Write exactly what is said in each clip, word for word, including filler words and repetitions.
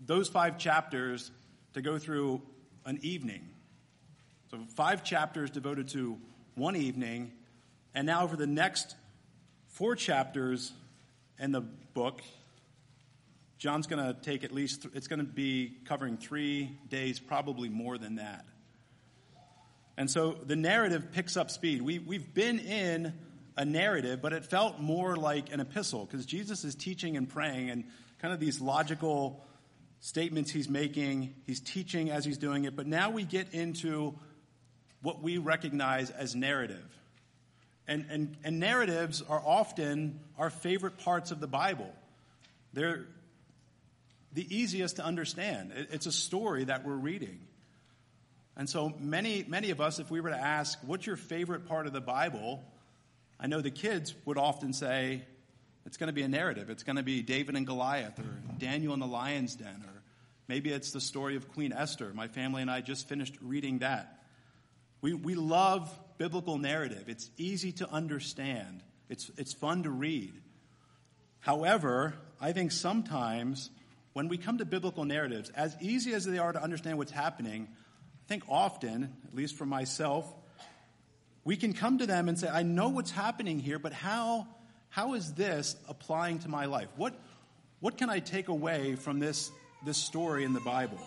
those five chapters to go through an evening. So five chapters devoted to one evening, and now over the next four chapters in the book, John's going to take at least, th- it's going to be covering three days, probably more than that. And so the narrative picks up speed. We, we've been in a narrative, but it felt more like an epistle because Jesus is teaching and praying and kind of these logical statements he's making. He's teaching as he's doing it. But now we get into what we recognize as narrative. And, and, and narratives are often our favorite parts of the Bible. They're the easiest to understand. It, it's a story that we're reading. And so many, many of us, if we were to ask, what's your favorite part of the Bible? I know the kids would often say, it's going to be a narrative. It's going to be David and Goliath or Daniel in the lion's den, or maybe it's the story of Queen Esther. My family and I just finished reading that. We we love biblical narrative. It's easy to understand. It's it's fun to read. However, I think sometimes when we come to biblical narratives, as easy as they are to understand what's happening, I think often, at least for myself, we can come to them and say, I know what's happening here, but how how is this applying to my life? What what can I take away from this, this story in the Bible?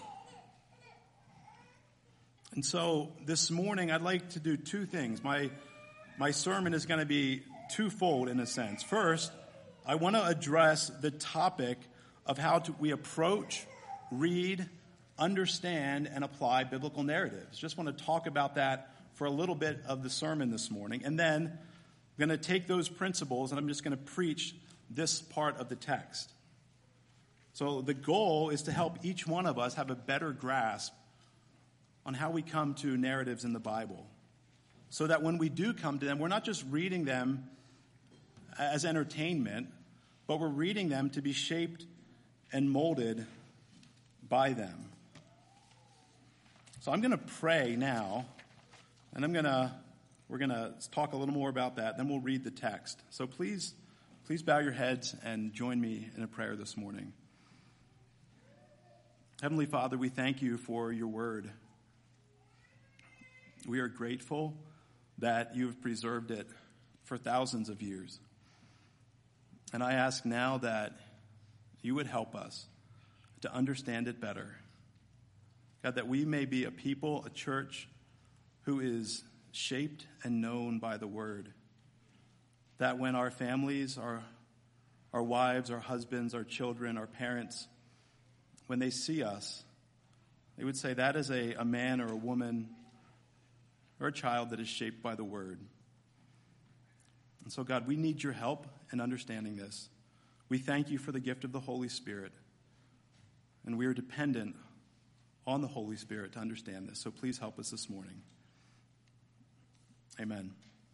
And so this morning I'd like to do two things. My my sermon is going to be twofold in a sense. First, I want to address the topic of how to, we approach, read, understand, and apply biblical narratives. Just want to talk about that for a little bit of the sermon this morning. And then I'm going to take those principles and I'm just going to preach this part of the text. So the goal is to help each one of us have a better grasp on how we come to narratives in the Bible, so that when we do come to them, we're not just reading them as entertainment, but we're reading them to be shaped and molded by them. So I'm going to pray now, and I'm going to we're going to talk a little more about that, then we'll read the text. So please, please bow your heads and join me in a prayer this morning. Heavenly Father, we thank you for your word. We are grateful that you have preserved it for thousands of years. And I ask now that you would help us to understand it better. God, that we may be a people, a church, who is shaped and known by the word. That when our families, our, our wives, our husbands, our children, our parents, when they see us, they would say that is a, a man or a woman or a child that is shaped by the word. And so, God, we need your help in understanding this. We thank you for the gift of the Holy Spirit. And we are dependent on the Holy Spirit to understand this. So please help us this morning. Amen.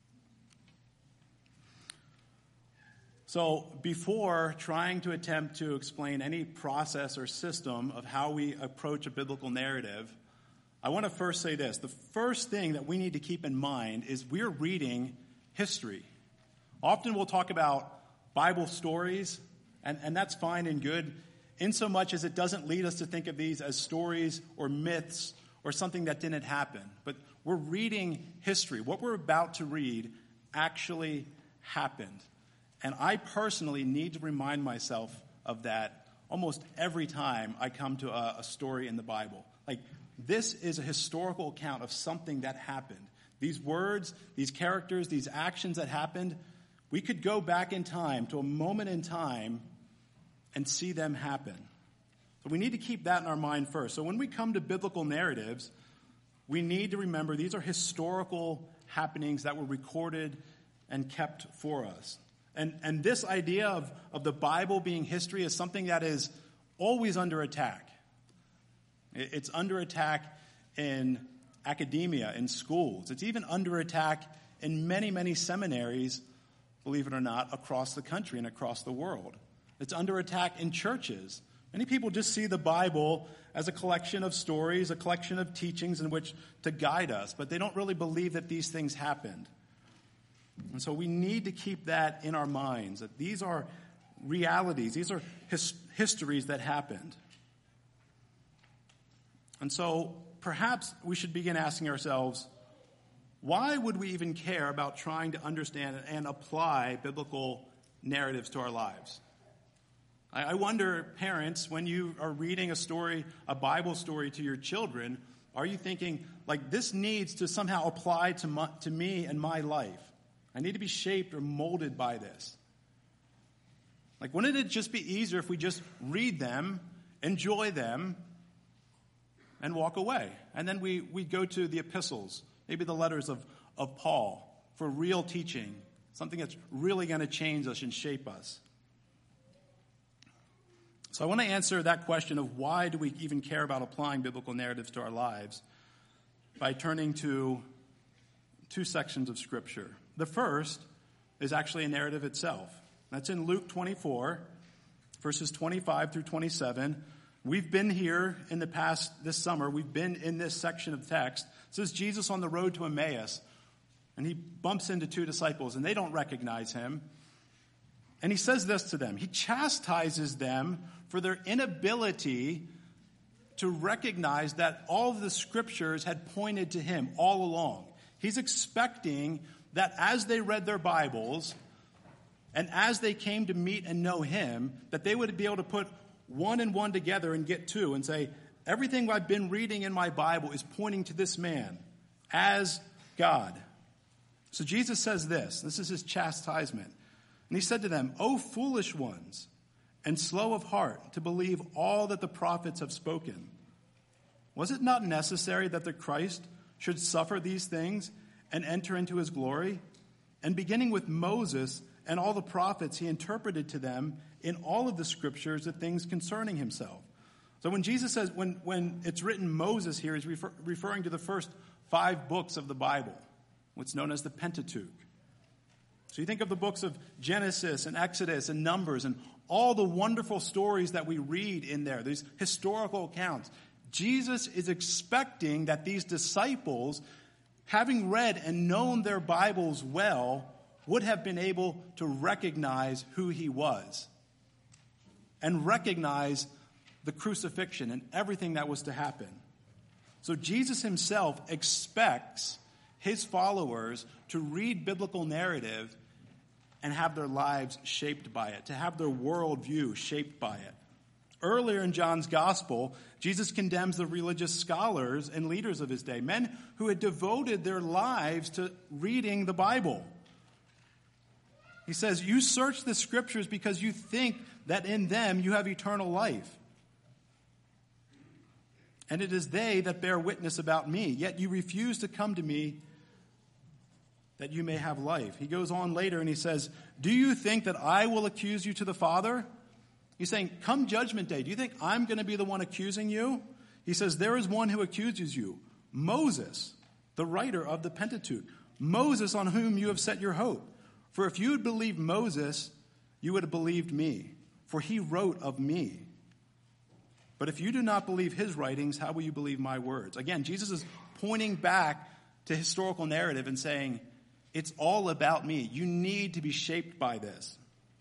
So before trying to attempt to explain any process or system of how we approach a biblical narrative, I want to first say this. The first thing that we need to keep in mind is we're reading history. Often we'll talk about Bible stories, and, and that's fine and good, in so much as it doesn't lead us to think of these as stories or myths or something that didn't happen. But we're reading history. What we're about to read actually happened. And I personally need to remind myself of that almost every time I come to a, a story in the Bible. Like, this is a historical account of something that happened. These words, these characters, these actions that happened, we could go back in time to a moment in time and see them happen. So we need to keep that in our mind first. So when we come to biblical narratives, we need to remember these are historical happenings that were recorded and kept for us. And and this idea of, of the Bible being history is something that is always under attack. It's under attack in academia, in schools. It's even under attack in many, many seminaries, believe it or not, across the country and across the world. It's under attack in churches. Many people just see the Bible as a collection of stories, a collection of teachings in which to guide us, but they don't really believe that these things happened. And so we need to keep that in our minds, that these are realities, these are his, histories that happened. And so perhaps we should begin asking ourselves, why would we even care about trying to understand and apply biblical narratives to our lives? I wonder, parents, when you are reading a story, a Bible story to your children, are you thinking, like, this needs to somehow apply to, my, to me and my life? I need to be shaped or molded by this. Like, wouldn't it just be easier if we just read them, enjoy them, and walk away? And then we, we go to the epistles, maybe the letters of, of Paul, for real teaching, something that's really going to change us and shape us. So I want to answer that question of why do we even care about applying biblical narratives to our lives by turning to two sections of Scripture. The first is actually a narrative itself. That's in Luke twenty-four, verses twenty-five through twenty-seven. We've been here in the past, this summer, we've been in this section of text. It says Jesus on the road to Emmaus, and he bumps into two disciples, and they don't recognize him. And he says this to them. He chastises them for their inability to recognize that all of the Scriptures had pointed to him all along. He's expecting that as they read their Bibles and as they came to meet and know him, that they would be able to put one and one together and get two and say, everything I've been reading in my Bible is pointing to this man as God. So Jesus says this. This is his chastisement. And he said to them, O foolish ones, and slow of heart to believe all that the prophets have spoken. Was it not necessary that the Christ should suffer these things and enter into his glory? And beginning with Moses and all the prophets, he interpreted to them in all of the Scriptures the things concerning himself. So when Jesus says, when, when it's written Moses here, he's refer, referring to the first five books of the Bible, what's known as the Pentateuch. So you think of the books of Genesis and Exodus and Numbers and all the wonderful stories that we read in there, these historical accounts. Jesus is expecting that these disciples, having read and known their Bibles well, would have been able to recognize who he was and recognize the crucifixion and everything that was to happen. So Jesus himself expects his followers to read biblical narrative and have their lives shaped by it, to have their worldview shaped by it. Earlier in John's gospel, Jesus condemns the religious scholars and leaders of his day, men who had devoted their lives to reading the Bible. He says, you search the Scriptures because you think that in them you have eternal life. And it is they that bear witness about me, yet you refuse to come to me that you may have life. He goes on later and he says, do you think that I will accuse you to the Father? He's saying, come judgment day, do you think I'm going to be the one accusing you? He says, there is one who accuses you, Moses, the writer of the Pentateuch, Moses on whom you have set your hope. For if you had believed Moses, you would have believed me, for he wrote of me. But if you do not believe his writings, how will you believe my words? Again, Jesus is pointing back to historical narrative and saying, it's all about me. You need to be shaped by this.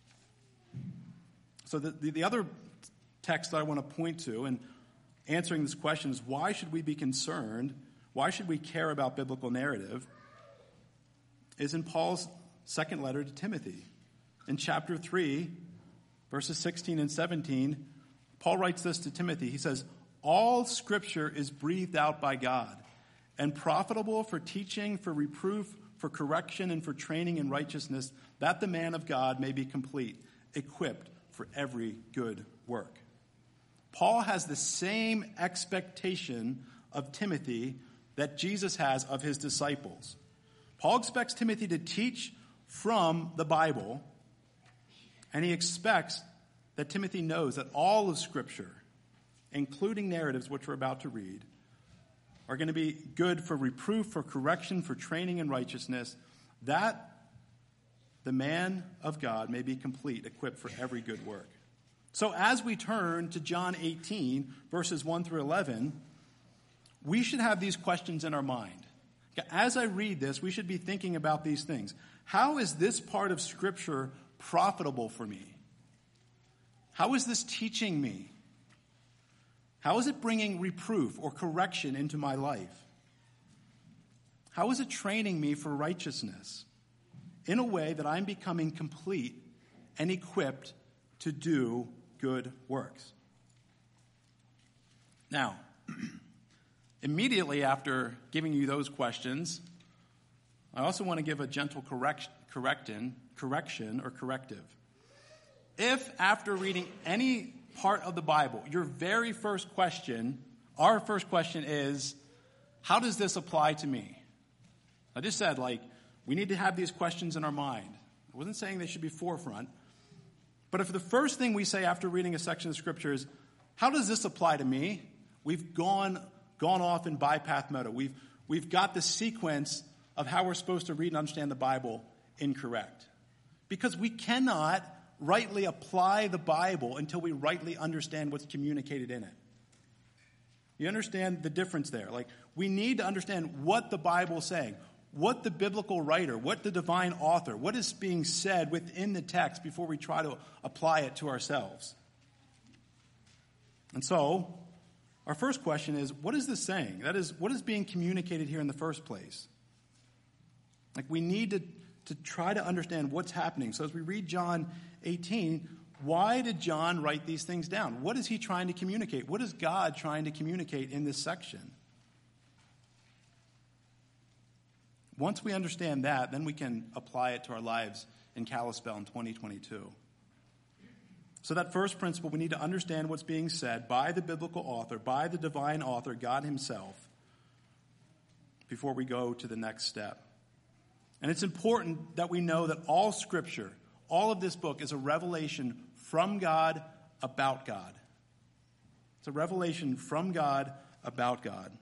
So the, the, the other text that I want to point to in answering this question is, why should we be concerned? Why should we care about biblical narrative? Is in Paul's second letter to Timothy. In chapter three, verses sixteen and seventeen, Paul writes this to Timothy. He says, all Scripture is breathed out by God and profitable for teaching, for reproof, for correction, and for training in righteousness, that the man of God may be complete, equipped for every good work. Paul has the same expectation of Timothy that Jesus has of his disciples. Paul expects Timothy to teach from the Bible, and he expects that Timothy knows that all of Scripture, including narratives which we're about to read, are going to be good for reproof, for correction, for training in righteousness, that the man of God may be complete, equipped for every good work. So as we turn to John eighteen, verses one through eleven, we should have these questions in our mind. As I read this, we should be thinking about these things. How is this part of Scripture profitable for me? How is this teaching me? How is it bringing reproof or correction into my life? How is it training me for righteousness in a way that I'm becoming complete and equipped to do good works? Now, immediately after giving you those questions, I also want to give a gentle correct, correctin, correction or corrective. If after reading any part of the Bible, your very first question, our first question is, how does this apply to me? I just said, like, we need to have these questions in our mind. I wasn't saying they should be forefront. But if the first thing we say after reading a section of Scripture is, how does this apply to me? We've gone gone off in bypass mode. We've, we've got the sequence of how we're supposed to read and understand the Bible incorrect. Because we cannot rightly apply the Bible until we rightly understand what's communicated in it. You understand the difference there? Like, we need to understand what the Bible is saying, what the biblical writer, what the divine author, what is being said within the text before we try to apply it to ourselves. And so, our first question is, what is this saying? That is, what is being communicated here in the first place? Like, we need to, to try to understand what's happening. So as we read John eighteen, why did John write these things down? What is he trying to communicate? What is God trying to communicate in this section? Once we understand that, then we can apply it to our lives in Kalispell in twenty twenty-two. So that first principle, we need to understand what's being said by the biblical author, by the divine author, God himself, before we go to the next step. And it's important that we know that all Scripture, all of this book is a revelation from God about God. It's a revelation from God about God.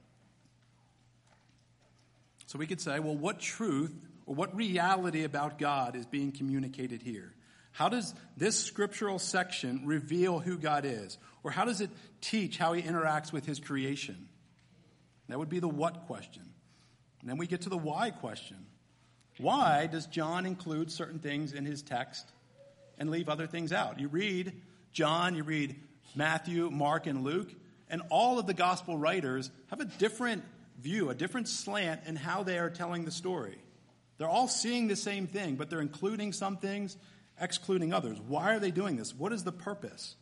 So we could say, well, what truth or what reality about God is being communicated here? How does this scriptural section reveal who God is? Or how does it teach how he interacts with his creation? That would be the what question. And then we get to the why question. Why does John include certain things in his text and leave other things out? You read John, you read Matthew, Mark, and Luke, and all of the gospel writers have a different view, a different slant in how they are telling the story. They're all seeing the same thing, but they're including some things, excluding others. Why are they doing this? What is the purpose?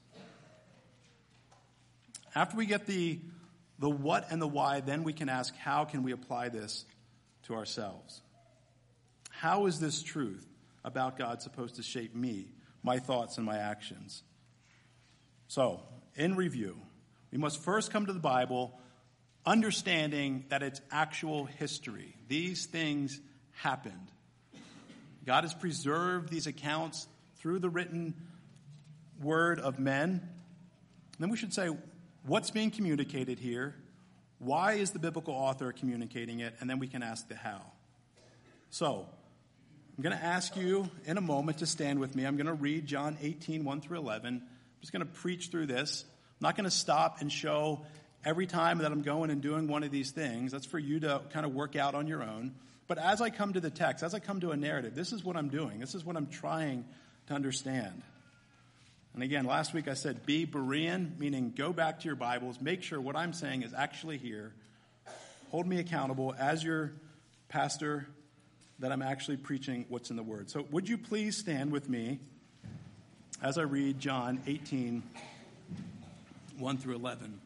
After we get the, the what and the why, then we can ask, how can we apply this to ourselves? How is this truth about God supposed to shape me, my thoughts, and my actions? So, in review, we must first come to the Bible understanding that it's actual history. These things happened. God has preserved these accounts through the written word of men. And then we should say, what's being communicated here? Why is the biblical author communicating it? And then we can ask the how. So, I'm going to ask you in a moment to stand with me. I'm going to read John eighteen, one through eleven. I'm just going to preach through this. I'm not going to stop and show every time that I'm going and doing one of these things. That's for you to kind of work out on your own. But as I come to the text, as I come to a narrative, this is what I'm doing. This is what I'm trying to understand. And again, last week I said be Berean, meaning go back to your Bibles, make sure what I'm saying is actually here. Hold me accountable as your pastor that I'm actually preaching what's in the Word. So would you please stand with me as I read John eighteen, one through eleven.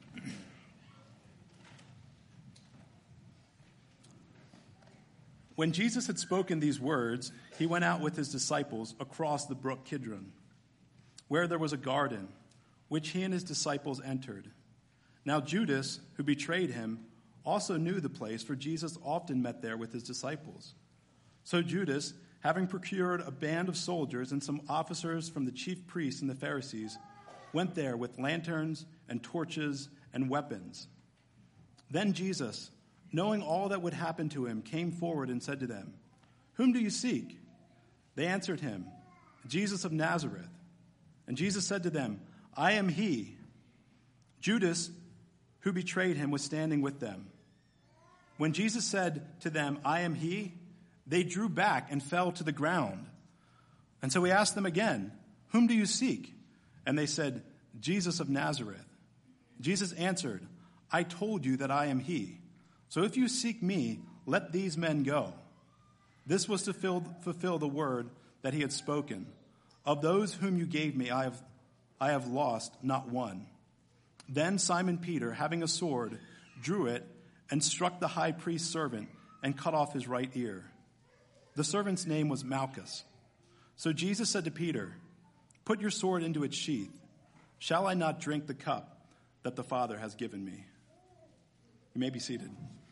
When Jesus had spoken these words, he went out with his disciples across the brook Kidron, where there was a garden, which he and his disciples entered. Now Judas, who betrayed him, also knew the place, for Jesus often met there with his disciples. So Judas, having procured a band of soldiers and some officers from the chief priests and the Pharisees, went there with lanterns and torches and weapons. Then Jesus, knowing all that would happen to him, came forward and said to them, "Whom do you seek?" They answered him, "Jesus of Nazareth." And Jesus said to them, "I am he." Judas, who betrayed him, was standing with them. When Jesus said to them, "I am he," they drew back and fell to the ground. And so he asked them again, "Whom do you seek?" And they said, "Jesus of Nazareth." Jesus answered, I told you that I am he. So if you seek me, let these men go. This was to fill, fulfill the word that he had spoken. Of those whom you gave me, I have, I have lost not one. Then Simon Peter, having a sword, drew it and struck the high priest's servant and cut off his right ear. The servant's name was Malchus. So Jesus said to Peter, put your sword into its sheath. Shall I not drink the cup that the Father has given me? You may be seated.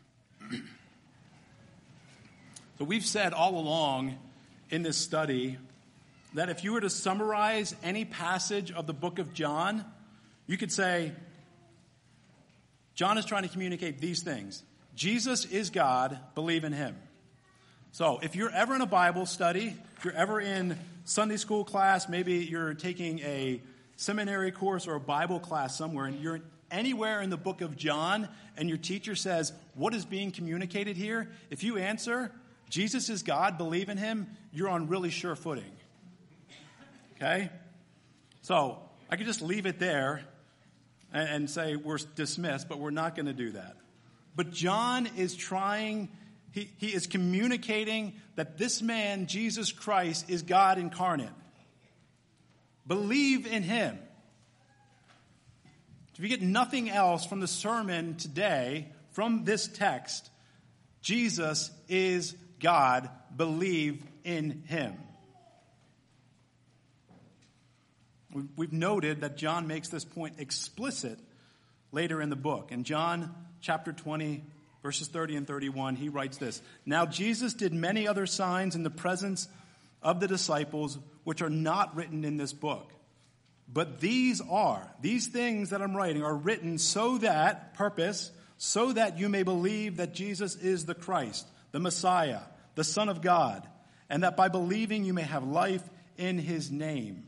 So we've said all along in this study that if you were to summarize any passage of the book of John, you could say, John is trying to communicate these things. Jesus is God, believe in him. So if you're ever in a Bible study, if you're ever in Sunday school class, maybe you're taking a seminary course or a Bible class somewhere, and you're anywhere in the book of John, and your teacher says, what is being communicated here? If you answer, Jesus is God, believe in him, you're on really sure footing. Okay? So I could just leave it there and, and say we're dismissed, but we're not going to do that. But John is trying, he, he is communicating that this man, Jesus Christ, is God incarnate. Believe in him. If you get nothing else from the sermon today, from this text, Jesus is God. Believe in him. We've noted that John makes this point explicit later in the book. In John chapter twenty, verses thirty and thirty-one, he writes this. Now Jesus did many other signs in the presence of the disciples, which are not written in this book. But these are, these things that I'm writing are written so that, purpose, so that you may believe that Jesus is the Christ, the Messiah, the Son of God, and that by believing you may have life in his name.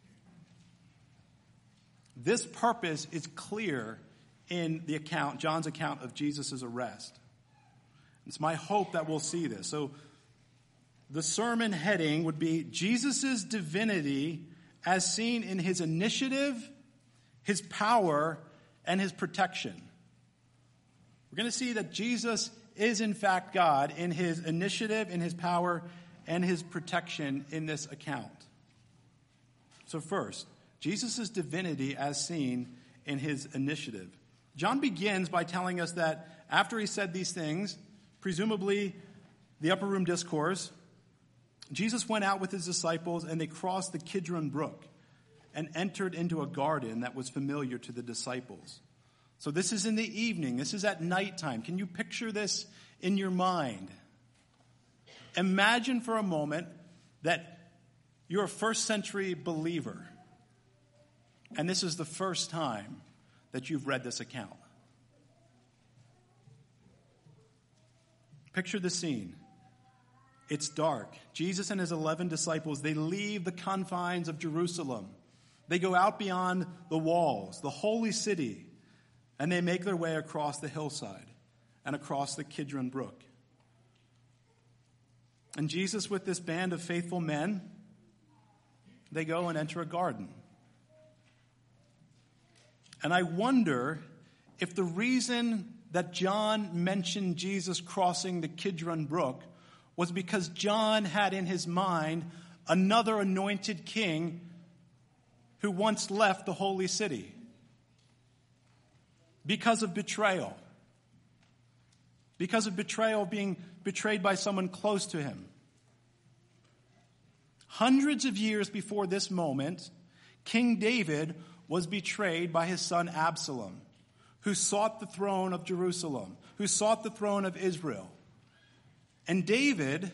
This purpose is clear in the account, John's account of Jesus' arrest. It's my hope that we'll see this. So the sermon heading would be Jesus' divinity as seen in his initiative, his power, and his protection. We're going to see that Jesus is in fact God in his initiative, in his power, and his protection in this account. So first, Jesus' divinity as seen in his initiative. John begins by telling us that after he said these things, presumably the upper room discourse, Jesus went out with his disciples and they crossed the Kidron Brook and entered into a garden that was familiar to the disciples. So this is in the evening. This is at nighttime. Can you picture this in your mind? Imagine for a moment that you're a first century believer and this is the first time that you've read this account. Picture the scene. It's dark. Jesus and his eleven disciples, they leave the confines of Jerusalem. They go out beyond the walls, the holy city, and they make their way across the hillside and across the Kidron Brook. And Jesus, with this band of faithful men, they go and enter a garden. And I wonder if the reason that John mentioned Jesus crossing the Kidron Brook was because John had in his mind another anointed king who once left the holy city because of betrayal. Because of betrayal, being betrayed by someone close to him. Hundreds of years before this moment, King David was betrayed by his son Absalom, who sought the throne of Jerusalem, who sought the throne of Israel. And David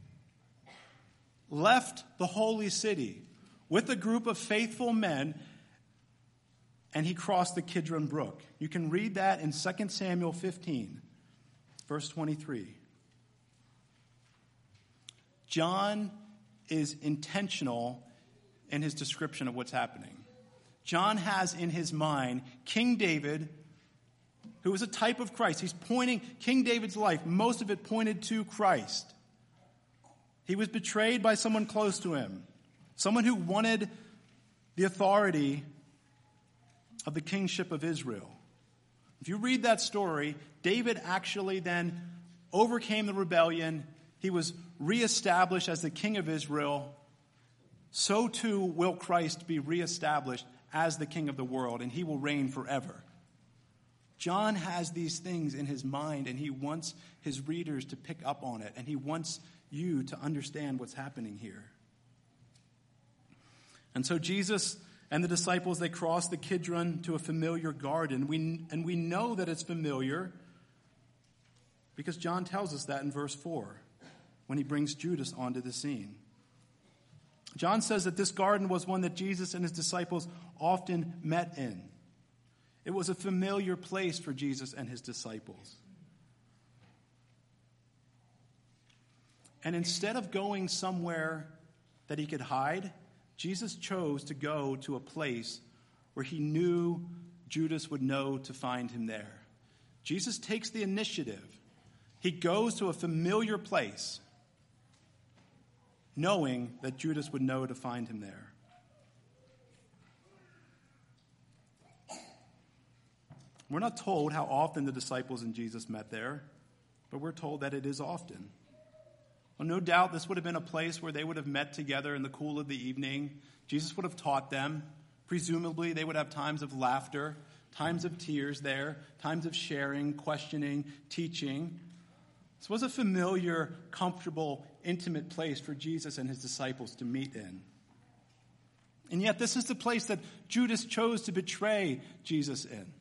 left the holy city with a group of faithful men, and he crossed the Kidron Brook. You can read that in Second Samuel fifteen, verse twenty-three. John is intentional in his description of what's happening. John has in his mind King David, who was a type of Christ. He's pointing, King David's life, most of it pointed to Christ. He was betrayed by someone close to him, someone who wanted the authority of the kingship of Israel. If you read that story, David actually then overcame the rebellion. He was reestablished as the king of Israel. So too will Christ be reestablished as the king of the world, and he will reign forever. John has these things in his mind, and he wants his readers to pick up on it, and he wants you to understand what's happening here. And so Jesus and the disciples, they cross the Kidron to a familiar garden. We, and we know that it's familiar because John tells us that in verse four when he brings Judas onto the scene. John says that this garden was one that Jesus and his disciples often met in. It was a familiar place for Jesus and his disciples. And instead of going somewhere that he could hide, Jesus chose to go to a place where he knew Judas would know to find him there. Jesus takes the initiative. He goes to a familiar place, knowing that Judas would know to find him there. We're not told how often the disciples and Jesus met there, but we're told that it is often. Well, no doubt this would have been a place where they would have met together in the cool of the evening. Jesus would have taught them. Presumably, they would have times of laughter, times of tears there, times of sharing, questioning, teaching. This was a familiar, comfortable, intimate place for Jesus and his disciples to meet in. And yet, this is the place that Judas chose to betray Jesus in.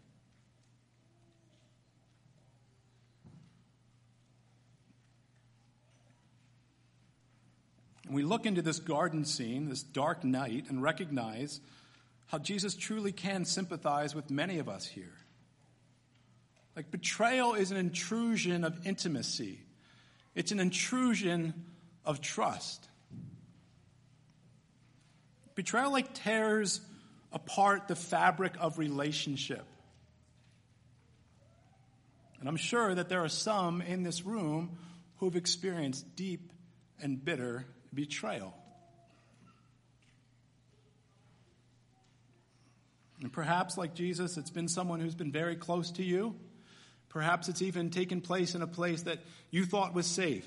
And we look into this garden scene, this dark night, and recognize how Jesus truly can sympathize with many of us here. Like, betrayal is an intrusion of intimacy. It's an intrusion of trust. Betrayal, like, tears apart the fabric of relationship. And I'm sure that there are some in this room who have experienced deep and bitter betrayal. And perhaps, like Jesus, it's been someone who's been very close to you. Perhaps it's even taken place in a place that you thought was safe.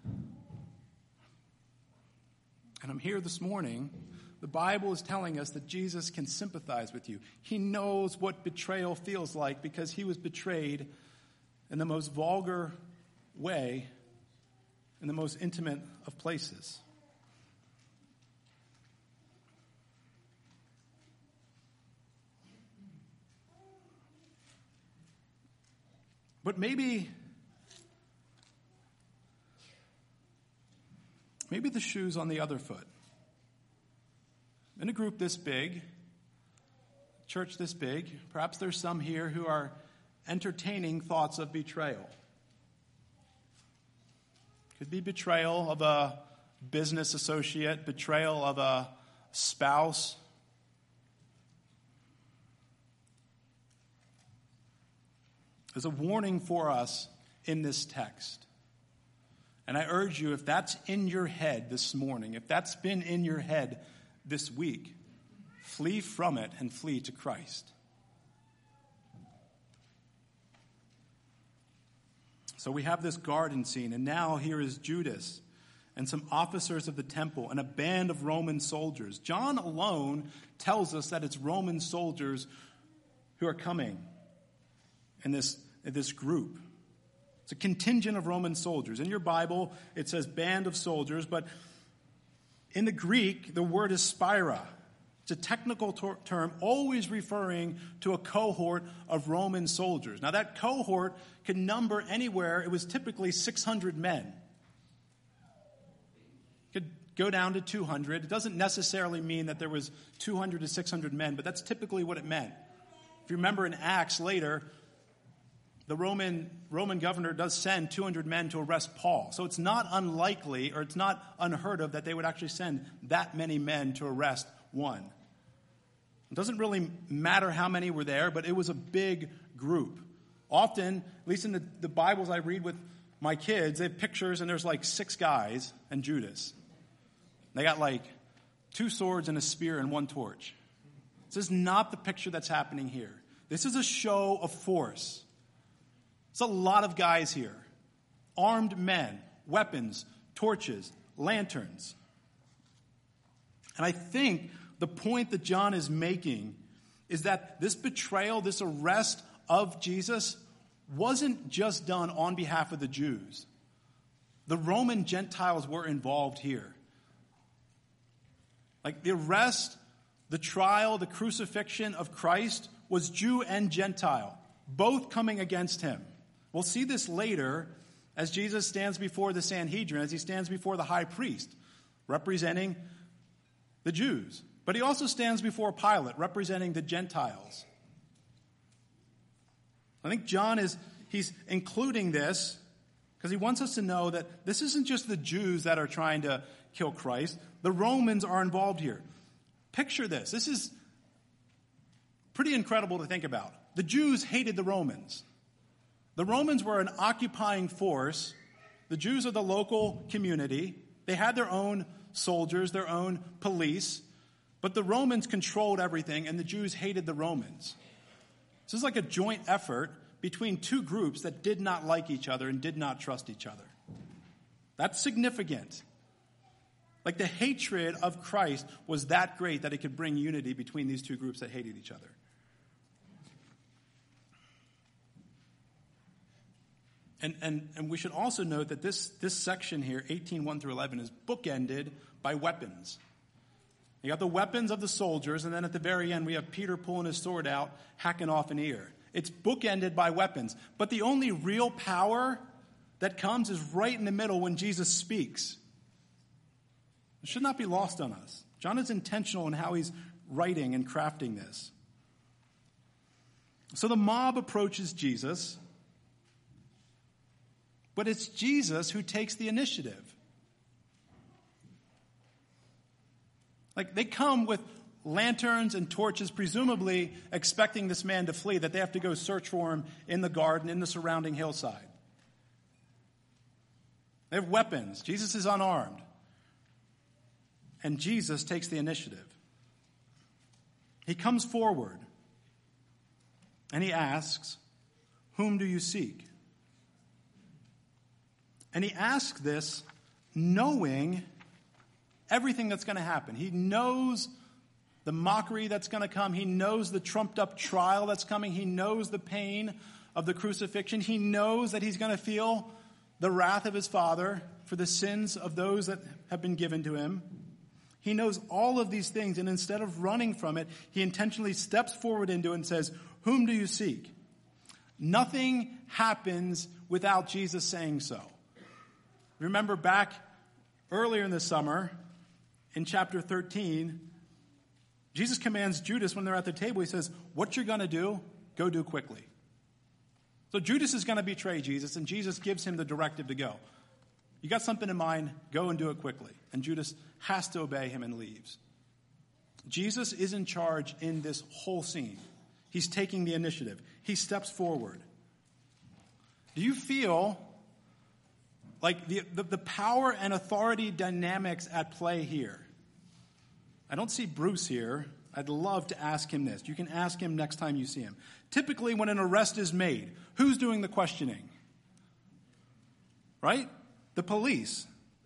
And I'm here this morning. The Bible is telling us that Jesus can sympathize with you. He knows what betrayal feels like because he was betrayed in the most vulgar way, in the most intimate of places. But maybe, maybe the shoe's on the other foot. In a group this big, church this big, perhaps there's some here who are entertaining thoughts of betrayal. Could be betrayal of a business associate, betrayal of a spouse. There's a warning for us in this text. And I urge you, if that's in your head this morning, if that's been in your head this week, flee from it and flee to Christ. So we have this garden scene, and now here is Judas and some officers of the temple and a band of Roman soldiers. John alone tells us that it's Roman soldiers who are coming in this, in this group. It's a contingent of Roman soldiers. In your Bible, it says band of soldiers, but in the Greek, the word is spira. It's a technical ter- term always referring to a cohort of Roman soldiers. Now, that cohort could number anywhere. It was typically six hundred men. It could go down to two hundred. It doesn't necessarily mean that there was two hundred to six hundred men, but that's typically what it meant. If you remember in Acts later, the Roman, Roman governor does send two hundred men to arrest Paul. So it's not unlikely, or it's not unheard of, that they would actually send that many men to arrest one. It doesn't really matter how many were there, but it was a big group. Often, at least in the, the Bibles I read with my kids, they have pictures and there's like six guys and Judas. They got like two swords and a spear and one torch. This is not the picture that's happening here. This is a show of force. It's a lot of guys here. Armed men, weapons, torches, lanterns. And I think the point that John is making is that this betrayal, this arrest of Jesus, wasn't just done on behalf of the Jews. The Roman Gentiles were involved here. Like the arrest, the trial, the crucifixion of Christ was Jew and Gentile, both coming against him. We'll see this later as Jesus stands before the Sanhedrin, as he stands before the high priest, representing the Jews. But he also stands before Pilate, representing the Gentiles. I think John is, he's including this because he wants us to know that this isn't just the Jews that are trying to kill Christ. The Romans are involved here. Picture this. This is pretty incredible to think about. The Jews hated the Romans. The Romans were an occupying force. The Jews are the local community. They had their own soldiers, their own police. But the Romans controlled everything, and the Jews hated the Romans. This is like a joint effort between two groups that did not like each other and did not trust each other. That's significant. Like the hatred of Christ was that great that it could bring unity between these two groups that hated each other. And, and, and we should also note that this, this section here, eighteen, one through eleven, is bookended by weapons. You got the weapons of the soldiers, and then at the very end we have Peter pulling his sword out, hacking off an ear. It's bookended by weapons. But the only real power that comes is right in the middle when Jesus speaks. It should not be lost on us. John is intentional in how he's writing and crafting this. So the mob approaches Jesus, but it's Jesus who takes the initiative. Like they come with lanterns and torches, presumably expecting this man to flee, that they have to go search for him in the garden, in the surrounding hillside. They have weapons. Jesus is unarmed. And Jesus takes the initiative. He comes forward and he asks, "Whom do you seek?" And he asks this knowing everything that's going to happen. He knows the mockery that's going to come. He knows the trumped up trial that's coming. He knows the pain of the crucifixion. He knows that he's going to feel the wrath of his Father for the sins of those that have been given to him. He knows all of these things, and instead of running from it, he intentionally steps forward into it and says, "Whom do you seek?" Nothing happens without Jesus saying so. Remember back earlier in the summer, in chapter thirteen, Jesus commands Judas when they're at the table, he says, "What you're going to do, go do quickly." So Judas is going to betray Jesus, and Jesus gives him the directive to go. You got something in mind, go and do it quickly. And Judas has to obey him and leaves. Jesus is in charge in this whole scene. He's taking the initiative. He steps forward. Do you feel like the, the, the power and authority dynamics at play here? I don't see Bruce here. I'd love to ask him this. You can ask him next time you see him. Typically, when an arrest is made, who's doing the questioning? Right? The police.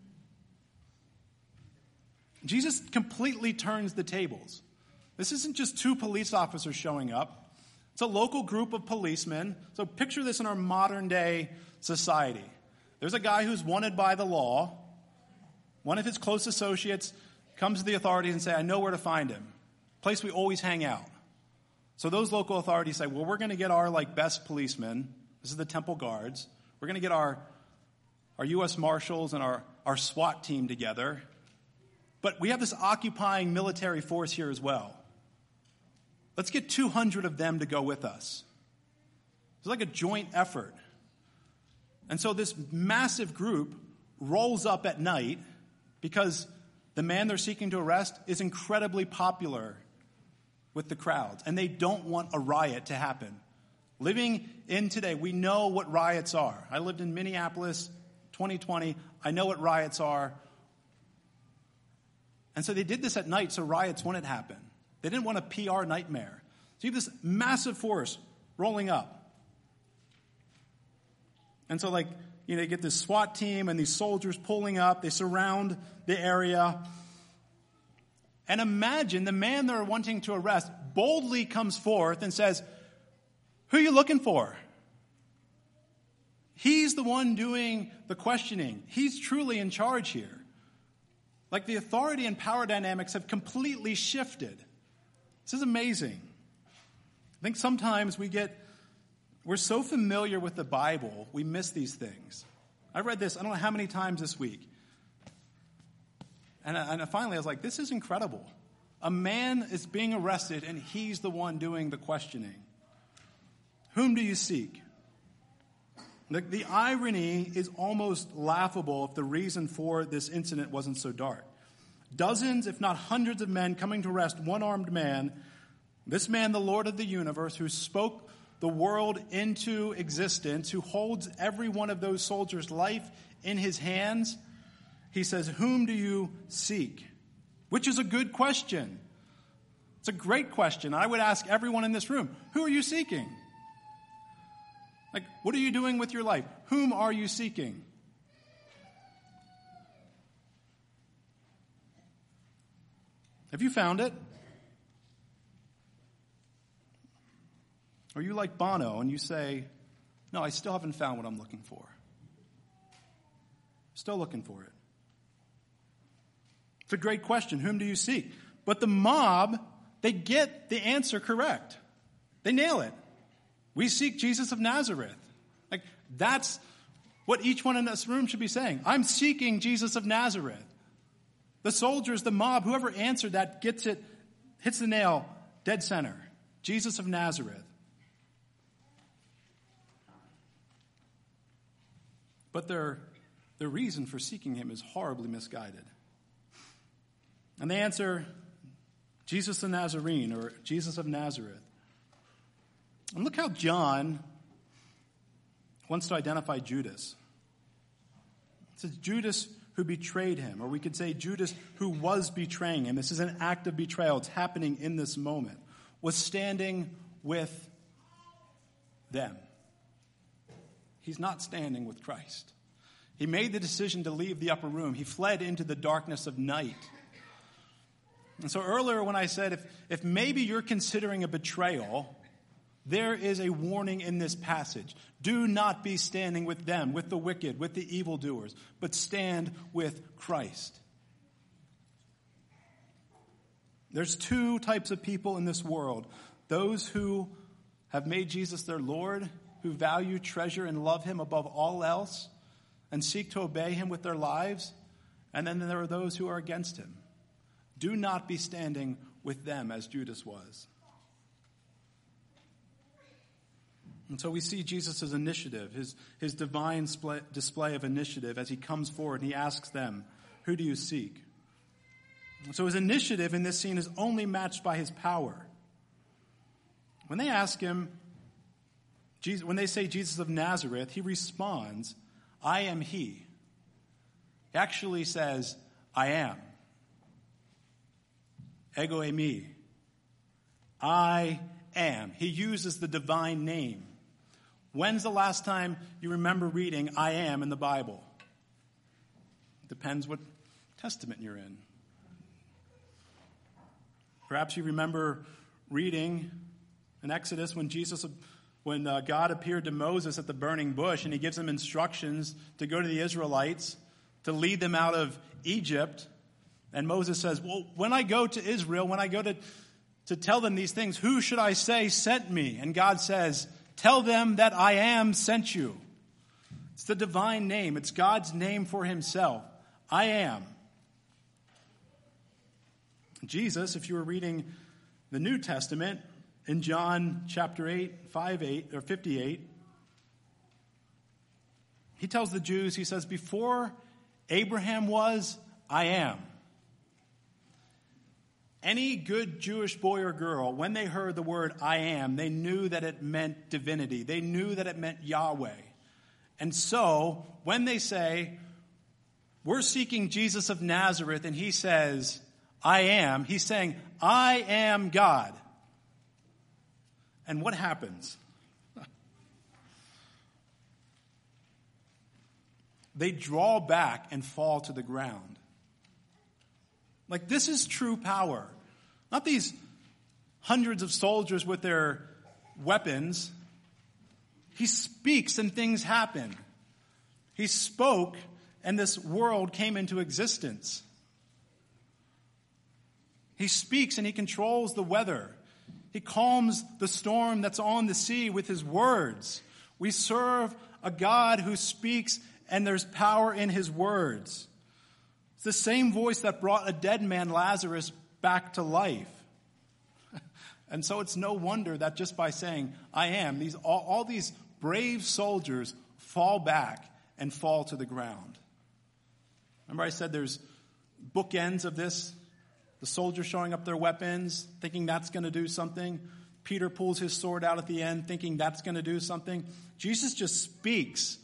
Jesus completely turns the tables. This isn't just two police officers showing up. It's a local group of policemen. So picture this in our modern day society. There's a guy who's wanted by the law. One of his close associates comes to the authorities and say, "I know where to find him. Place we always hang out." So those local authorities say, "Well, we're going to get our like best policemen. This is the Temple Guards. We're going to get our our U S Marshals and our, our SWAT team together. But we have this occupying military force here as well. Let's get two hundred of them to go with us." It's like a joint effort. And so this massive group rolls up at night because the man they're seeking to arrest is incredibly popular with the crowds. And they don't want a riot to happen. Living in today, we know what riots are. I lived in Minneapolis, twenty twenty. I know what riots are. And so they did this at night so riots wouldn't happen. They didn't want a P R nightmare. So you have this massive force rolling up. And so, like, you know, you get this SWAT team and these soldiers pulling up. They surround the area. And imagine the man they're wanting to arrest boldly comes forth and says, "Who are you looking for?" He's the one doing the questioning. He's truly in charge here. Like, the authority and power dynamics have completely shifted. This is amazing. I think sometimes we get, we're so familiar with the Bible, we miss these things. I read this, I don't know how many times this week. And, I, and finally I was like, this is incredible. A man is being arrested and he's the one doing the questioning. Whom do you seek? The, the irony is almost laughable if the reason for this incident wasn't so dark. Dozens, if not hundreds of men coming to arrest one armed man, this man, the Lord of the universe, who spoke the world into existence, who holds every one of those soldiers' life in his hands. He says, "Whom do you seek?" Which is a good question. It's a great question. I would ask everyone in this room, who are you seeking? Like, what are you doing with your life? Whom are you seeking? Have you found it? Or are you like Bono and you say, "No, I still haven't found what I'm looking for. Still looking for it." It's a great question. Whom do you seek? But the mob, they get the answer correct. They nail it. We seek Jesus of Nazareth. Like, that's what each one in this room should be saying. I'm seeking Jesus of Nazareth. The soldiers, the mob, whoever answered that gets it, hits the nail dead center. Jesus of Nazareth. But their, their reason for seeking him is horribly misguided. And they answer, Jesus the Nazarene, or Jesus of Nazareth. And look how John wants to identify Judas. It says Judas who betrayed him, or we could say Judas who was betraying him. This is an act of betrayal. It's happening in this moment. Was standing with them. He's not standing with Christ. He made the decision to leave the upper room. He fled into the darkness of night. And so earlier when I said, if, if maybe you're considering a betrayal, there is a warning in this passage. Do not be standing with them, with the wicked, with the evildoers, but stand with Christ. There's two types of people in this world. Those who have made Jesus their Lord, who value, treasure, and love him above all else, and seek to obey him with their lives. And then there are those who are against him. Do not be standing with them as Judas was. And so we see Jesus' initiative, his, his divine display of initiative as he comes forward and he asks them, "Who do you seek?" And so his initiative in this scene is only matched by his power. When they ask him, Jesus, when they say Jesus of Nazareth, he responds, "I am he." He actually says, "I am." Ego eimi. I am. He uses the divine name. When's the last time you remember reading "I am" in the Bible? Depends what testament you're in. Perhaps you remember reading in Exodus when Jesus, when uh, God appeared to Moses at the burning bush and he gives him instructions to go to the Israelites to lead them out of Egypt. And Moses says, "Well, when I go to Israel, when I go to, to tell them these things, who should I say sent me?" And God says, "Tell them that I am sent you." It's the divine name. It's God's name for himself. I am. Jesus, if you were reading the New Testament in John chapter eight, five, eight, or fifty-eight, he tells the Jews, he says, "Before Abraham was, I am." Any good Jewish boy or girl, when they heard the word "I am," they knew that it meant divinity. They knew that it meant Yahweh. And so, when they say, "We're seeking Jesus of Nazareth," and he says, "I am," he's saying, "I am God." And what happens? They draw back and fall to the ground. Like, this is true power. Not these hundreds of soldiers with their weapons. He speaks and things happen. He spoke and this world came into existence. He speaks and he controls the weather. He calms the storm that's on the sea with his words. We serve a God who speaks, and there's power in his words. It's the same voice that brought a dead man, Lazarus, back to life. And so it's no wonder that just by saying, I am, these all, all these brave soldiers fall back and fall to the ground. Remember I said there's bookends of this? The soldiers showing up their weapons, thinking that's going to do something. Peter pulls his sword out at the end, thinking that's going to do something. Jesus just speaks.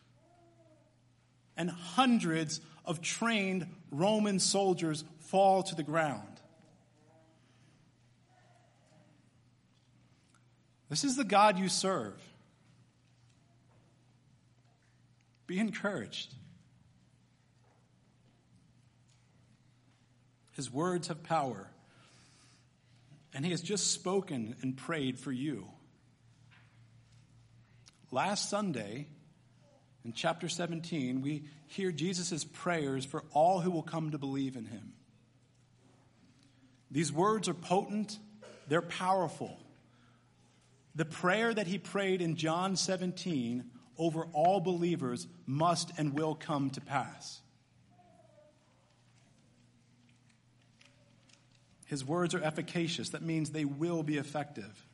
And hundreds of trained Roman soldiers fall to the ground. This is the God you serve. Be encouraged. His words have power. And he has just spoken and prayed for you. Last Sunday, in chapter seventeen, we hear Jesus' prayers for all who will come to believe in him. These words are potent. They're powerful. The prayer that he prayed in John seventeen over all believers must and will come to pass. His words are efficacious. That means they will be effective.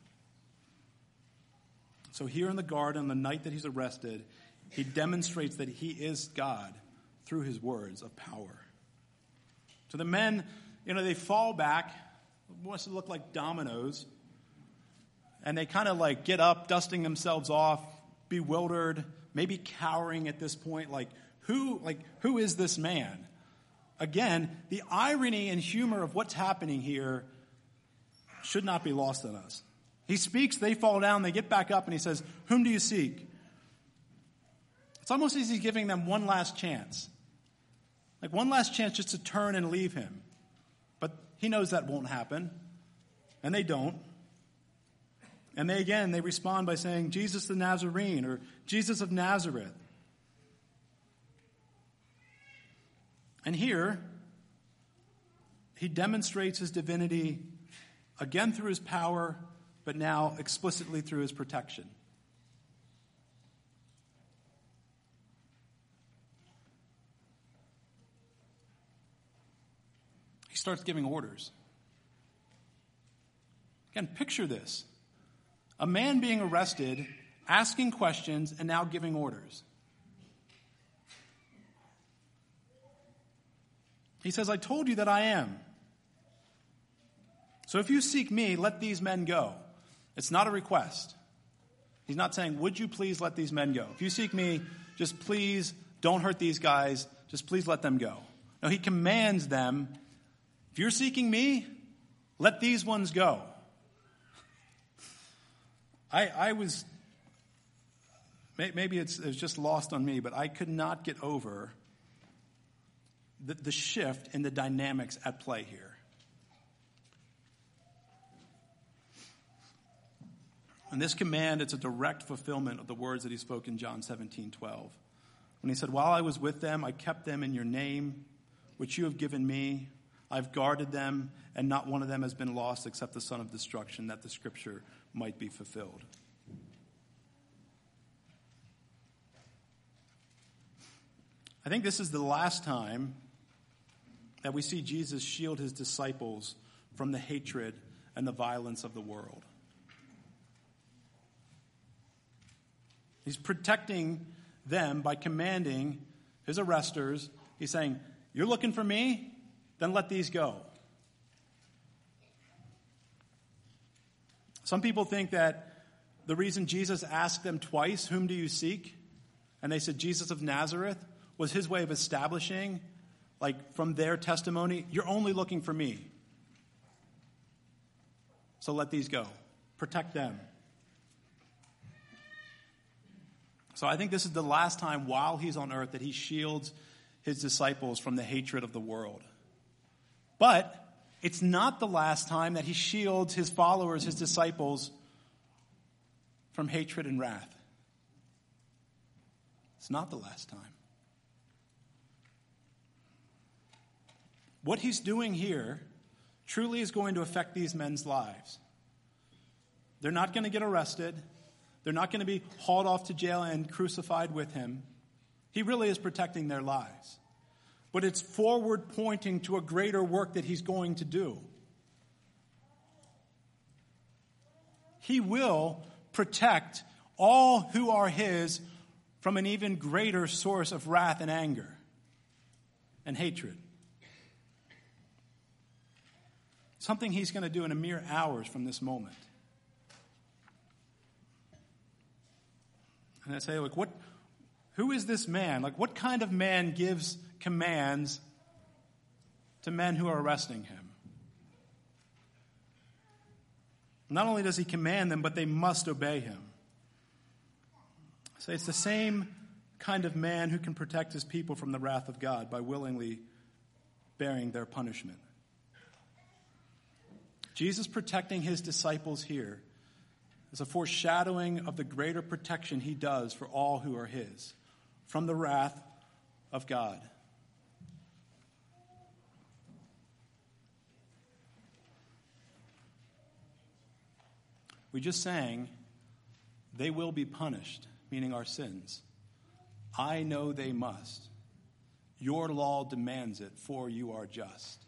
So here in the garden, on the night that he's arrested, he demonstrates that he is God through his words of power. So the men, you know, they fall back. It wants to look like dominoes. And they kind of like get up, dusting themselves off, bewildered, maybe cowering at this point. Like, who, like, who is this man? Again, the irony and humor of what's happening here should not be lost on us. He speaks, they fall down, they get back up, and he says, whom do you seek? It's almost as he's giving them one last chance. Like one last chance just to turn and leave him. But he knows that won't happen. And they don't. And they again, they respond by saying, Jesus the Nazarene, or Jesus of Nazareth. And here, he demonstrates his divinity again through his power, but now explicitly through his protection. He starts giving orders. Again, picture this. A man being arrested, asking questions, and now giving orders. He says, I told you that I am. So if you seek me, let these men go. It's not a request. He's not saying, would you please let these men go? If you seek me, just please don't hurt these guys. Just please let them go. No, he commands them, if you're seeking me, let these ones go. I, I was, maybe it's, it's just lost on me, but I could not get over the, the shift in the dynamics at play here. And this command, it's a direct fulfillment of the words that he spoke in John seventeen twelve. When he said, while I was with them, I kept them in your name, which you have given me. I've guarded them, and not one of them has been lost except the son of destruction, that the scripture might be fulfilled. I think this is the last time that we see Jesus shield his disciples from the hatred and the violence of the world. He's protecting them by commanding his arresters. He's saying, you're looking for me? Then let these go. Some people think that the reason Jesus asked them twice, whom do you seek? And they said, Jesus of Nazareth, was his way of establishing, like from their testimony, you're only looking for me. So let these go. Protect them. So I think this is the last time while he's on earth that he shields his disciples from the hatred of the world. But it's not the last time that he shields his followers, his disciples, from hatred and wrath. It's not the last time. What he's doing here truly is going to affect these men's lives. They're not going to get arrested. They're not going to be hauled off to jail and crucified with him. He really is protecting their lives. But it's forward pointing to a greater work that he's going to do. He will protect all who are his from an even greater source of wrath and anger and hatred. Something he's going to do in a mere hours from this moment. And I say, like, what, who is this man? Like, what kind of man gives commands to men who are arresting him? Not only does he command them, but they must obey him. So it's the same kind of man who can protect his people from the wrath of God by willingly bearing their punishment. Jesus protecting his disciples here is a foreshadowing of the greater protection he does for all who are his from the wrath of God. We just sang, they will be punished, meaning our sins. I know they must. Your law demands it, for you are just.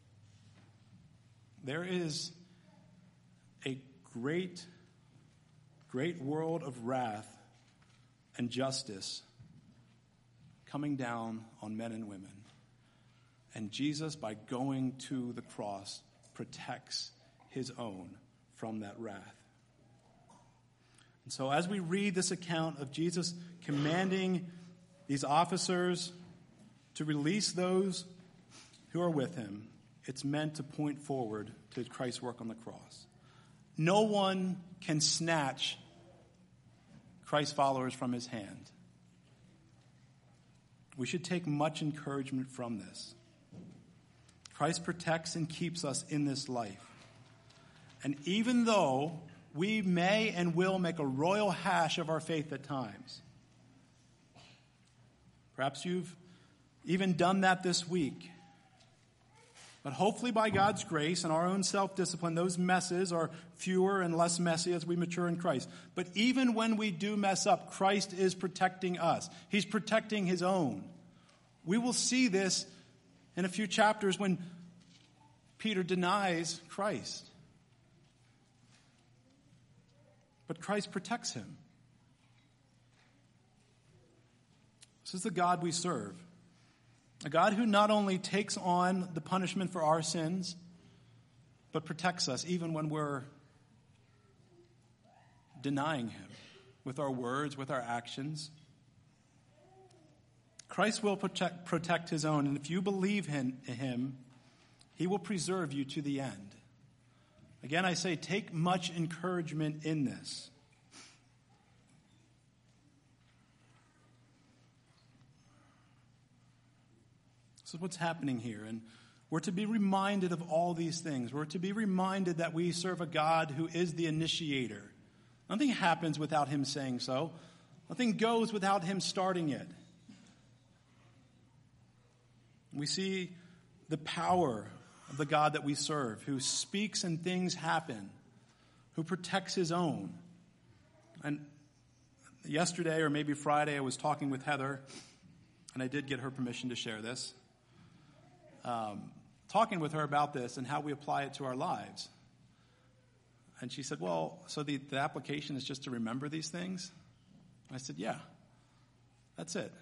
There is a great, great world of wrath and justice coming down on men and women. And Jesus, by going to the cross, protects his own from that wrath. And so as we read this account of Jesus commanding these officers to release those who are with him, it's meant to point forward to Christ's work on the cross. No one can snatch Christ's followers from his hand. We should take much encouragement from this. Christ protects and keeps us in this life. And even though we may and will make a royal hash of our faith at times, perhaps you've even done that this week, but hopefully by God's grace and our own self-discipline, those messes are fewer and less messy as we mature in Christ. But even when we do mess up, Christ is protecting us. He's protecting his own. We will see this in a few chapters when Peter denies Christ. But Christ protects him. This is the God we serve. A God who not only takes on the punishment for our sins, but protects us even when we're denying him with our words, with our actions. Christ will protect, protect his own, and if you believe in him, he will preserve you to the end. Again, I say, take much encouragement in this. This is what's happening here. And we're to be reminded of all these things. We're to be reminded that we serve a God who is the initiator. Nothing happens without him saying so. Nothing goes without him starting it. We see the power of the God that we serve, who speaks and things happen, who protects his own. And yesterday, or maybe Friday, I was talking with Heather, and I did get her permission to share this. Um, talking with her about this and how we apply it to our lives. And she said, well, so the, the application is just to remember these things? I said, yeah, that's it.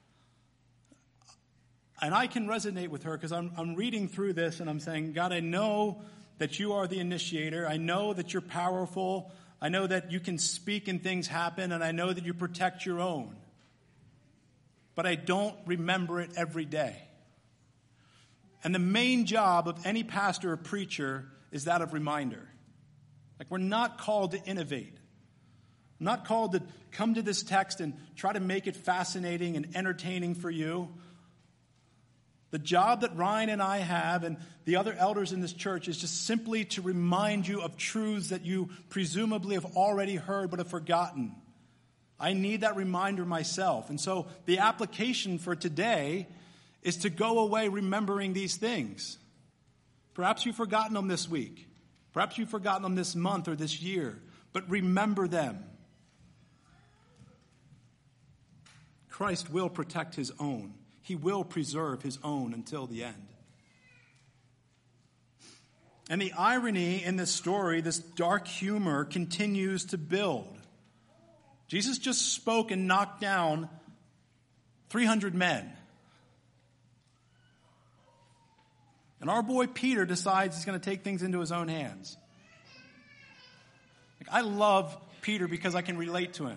And I can resonate with her because I'm, I'm reading through this and I'm saying, God, I know that you are the initiator. I know that you're powerful. I know that you can speak and things happen, and I know that you protect your own. But I don't remember it every day. And the main job of any pastor or preacher is that of reminder. Like, we're not called to innovate. I'm not called to come to this text and try to make it fascinating and entertaining for you. The job that Ryan and I have and the other elders in this church is just simply to remind you of truths that you presumably have already heard but have forgotten. I need that reminder myself. And so the application for today is to go away remembering these things. Perhaps you've forgotten them this week. Perhaps you've forgotten them this month or this year. But remember them. Christ will protect his own. He will preserve his own until the end. And the irony in this story, this dark humor, continues to build. Jesus just spoke and knocked down three hundred men. And our boy Peter decides he's going to take things into his own hands. Like, I love Peter because I can relate to him.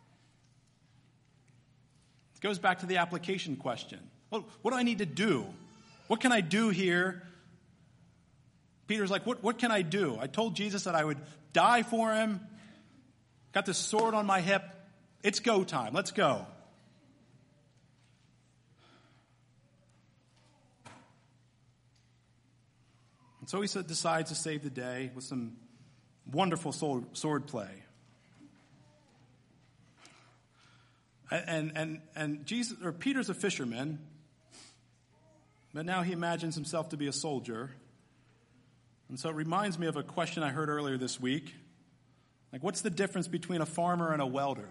It goes back to the application question. What, what do I need to do? What can I do here? Peter's like, what, what can I do? I told Jesus that I would die for him. Got this sword on my hip. It's go time. Let's go. And so he decides to save the day with some wonderful sword play. And and and Jesus or Peter's a fisherman, but now he imagines himself to be a soldier. And so it reminds me of a question I heard earlier this week. Like, what's the difference between a farmer and a welder?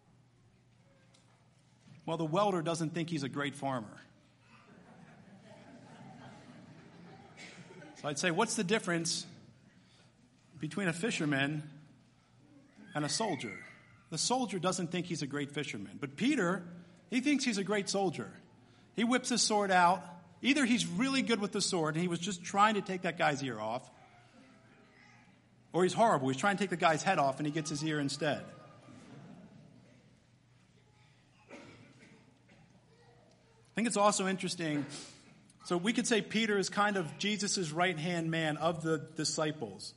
Well, the welder doesn't think he's a great farmer. So I'd say, what's the difference between a fisherman and a soldier? The soldier doesn't think he's a great fisherman. But Peter, he thinks he's a great soldier. He whips his sword out. Either he's really good with the sword and he was just trying to take that guy's ear off, or he's horrible. He's trying to take the guy's head off and he gets his ear instead. I think it's also interesting. So we could say Peter is kind of Jesus' right-hand man of the disciples.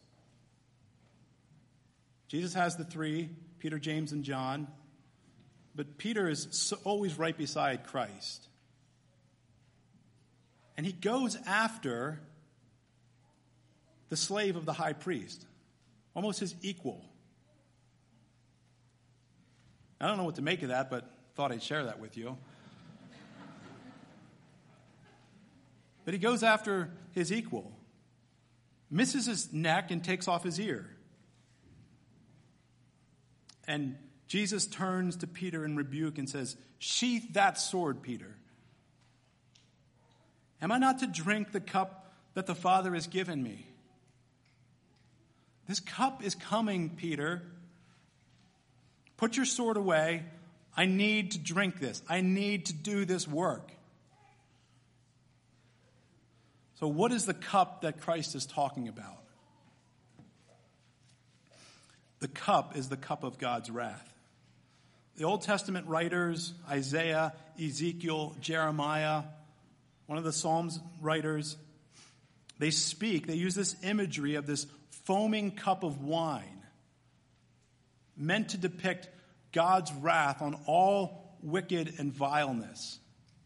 Jesus has the three, Peter, James, and John. But Peter is so, always right beside Christ. And he goes after the slave of the high priest, almost his equal. I don't know what to make of that, but thought I'd share that with you. But he goes after his equal, misses his neck, and takes off his ear. And Jesus turns to Peter in rebuke and says, "Sheath that sword, Peter. Am I not to drink the cup that the Father has given me? This cup is coming, Peter. Put your sword away. I need to drink this. I need to do this work." So what is the cup that Christ is talking about? The cup is the cup of God's wrath. The Old Testament writers, Isaiah, Ezekiel, Jeremiah, one of the Psalms writers, they speak, they use this imagery of this foaming cup of wine meant to depict God's wrath on all wicked and vileness.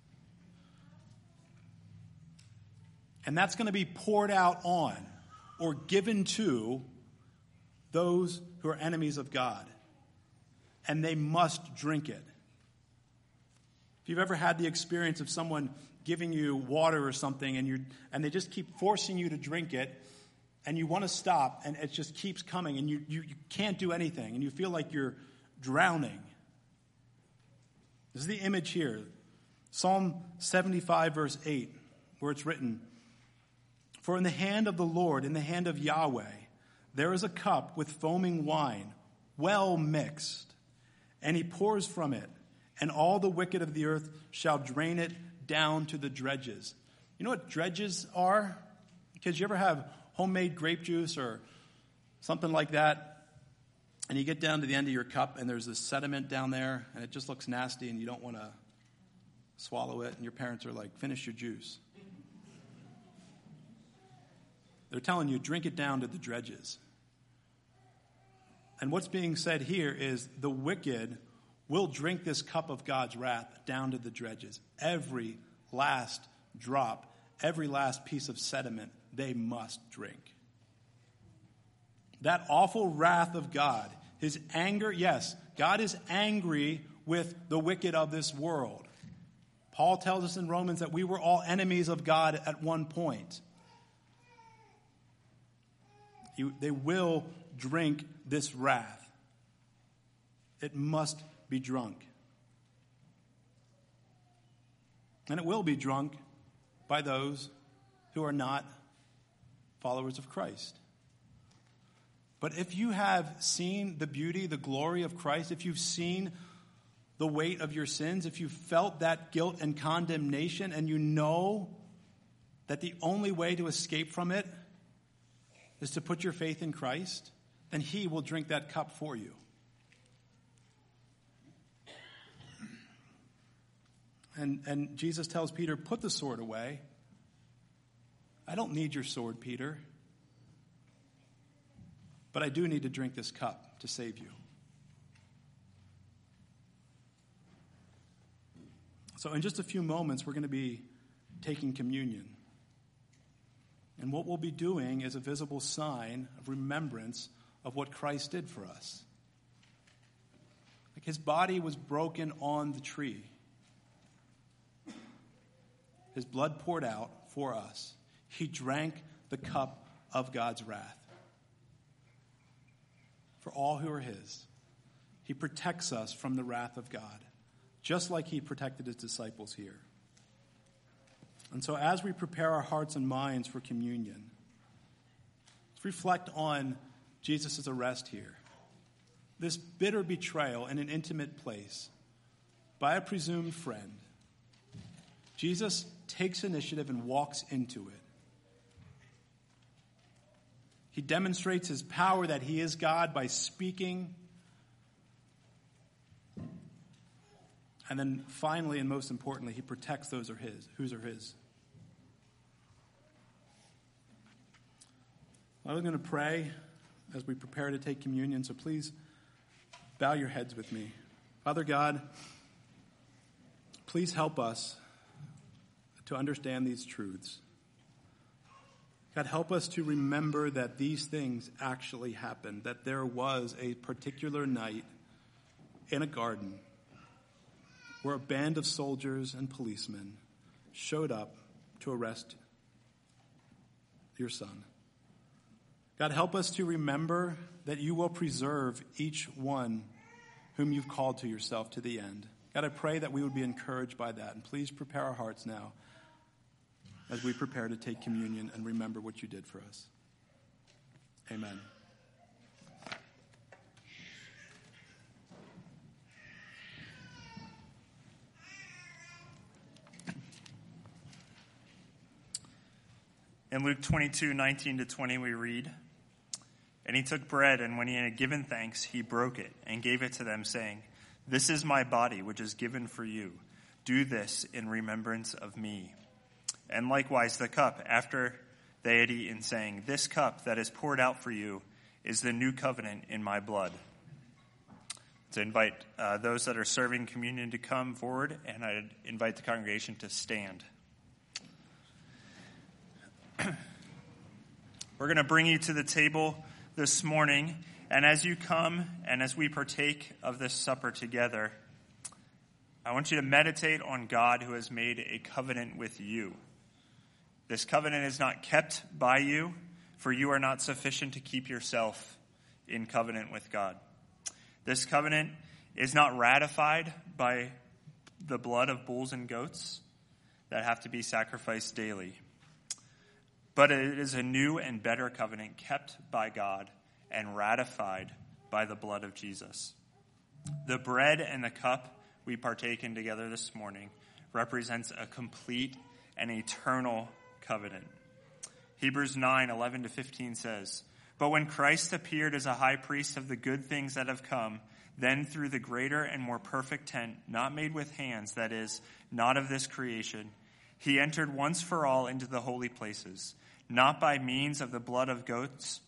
And that's going to be poured out on or given to those who are enemies of God. And they must drink it. If you've ever had the experience of someone giving you water or something and you and they just keep forcing you to drink it and you want to stop and it just keeps coming and you, you, you can't do anything and you feel like you're drowning. This is the image here. Psalm seventy-five verse eight, where it's written, "For in the hand of the Lord, in the hand of Yahweh, there is a cup with foaming wine, well mixed, and he pours from it, and all the wicked of the earth shall drain it down to the dredges." You know what dredges are? Because you ever have homemade grape juice or something like that, and you get down to the end of your cup, and there's this sediment down there, and it just looks nasty, and you don't want to swallow it, and your parents are like, "Finish your juice." They're telling you, drink it down to the dredges. And what's being said here is the wicked will drink this cup of God's wrath down to the dregs. Every last drop, every last piece of sediment, they must drink. That awful wrath of God, his anger, yes, God is angry with the wicked of this world. Paul tells us in Romans that we were all enemies of God at one point. You, they will drink this wrath. It must be drunk. And it will be drunk by those who are not followers of Christ. But if you have seen the beauty, the glory of Christ, if you've seen the weight of your sins, if you've felt that guilt and condemnation, and you know that the only way to escape from it is to put your faith in Christ, then he will drink that cup for you. And, and Jesus tells Peter, put the sword away. I don't need your sword, Peter. But I do need to drink this cup to save you. So in just a few moments, we're going to be taking communion. And what we'll be doing is a visible sign of remembrance of what Christ did for us. Like his body was broken on the tree. His blood poured out for us. He drank the cup of God's wrath for all who are his. He protects us from the wrath of God, just like he protected his disciples here. And so as we prepare our hearts and minds for communion, let's reflect on Jesus' arrest here. This bitter betrayal in an intimate place by a presumed friend. Jesus takes initiative and walks into it. He demonstrates his power that he is God by speaking. And then finally, and most importantly, he protects those who are his, whose are his. I'm going to pray as we prepare to take communion, so please bow your heads with me. Father God, please help us to understand these truths. God, help us to remember that these things actually happened, that there was a particular night in a garden where a band of soldiers and policemen showed up to arrest your son. God, help us to remember that you will preserve each one whom you've called to yourself to the end. God, I pray that we would be encouraged by that. And please prepare our hearts now as we prepare to take communion and remember what you did for us. Amen. In Luke twenty-two, nineteen to twenty, we read, "And he took bread, and when he had given thanks, he broke it and gave it to them, saying, 'This is my body, which is given for you. Do this in remembrance of me.' And likewise the cup, after they had eaten, saying, 'This cup that is poured out for you is the new covenant in my blood.'" To invite uh, those that are serving communion to come forward, and I'd invite the congregation to stand. We're going to bring you to the table this morning, and as you come and as we partake of this supper together, I want you to meditate on God who has made a covenant with you. This covenant is not kept by you, for you are not sufficient to keep yourself in covenant with God. This covenant is not ratified by the blood of bulls and goats that have to be sacrificed daily. But it is a new and better covenant kept by God and ratified by the blood of Jesus. The bread and the cup we partake in together this morning represents a complete and eternal covenant. Hebrews nine, eleven to fifteen says, "But when Christ appeared as a high priest of the good things that have come, then through the greater and more perfect tent, not made with hands, that is, not of this creation, he entered once for all into the holy places, not by means of the blood of goats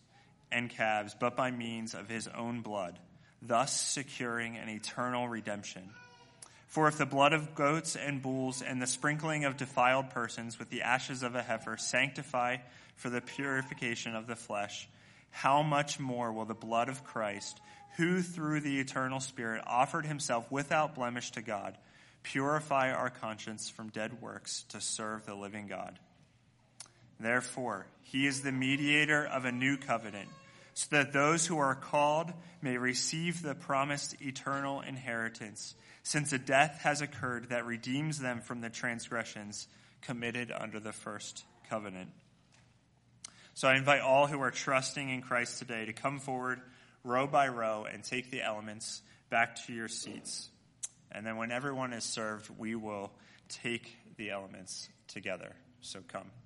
and calves, but by means of his own blood, thus securing an eternal redemption. For if the blood of goats and bulls and the sprinkling of defiled persons with the ashes of a heifer sanctify for the purification of the flesh, how much more will the blood of Christ, who through the eternal Spirit offered himself without blemish to God, purify our conscience from dead works to serve the living God? Therefore, he is the mediator of a new covenant, so that those who are called may receive the promised eternal inheritance, since a death has occurred that redeems them from the transgressions committed under the first covenant. So I invite all who are trusting in Christ today to come forward row by row and take the elements back to your seats. And then when everyone is served, we will take the elements together. So come.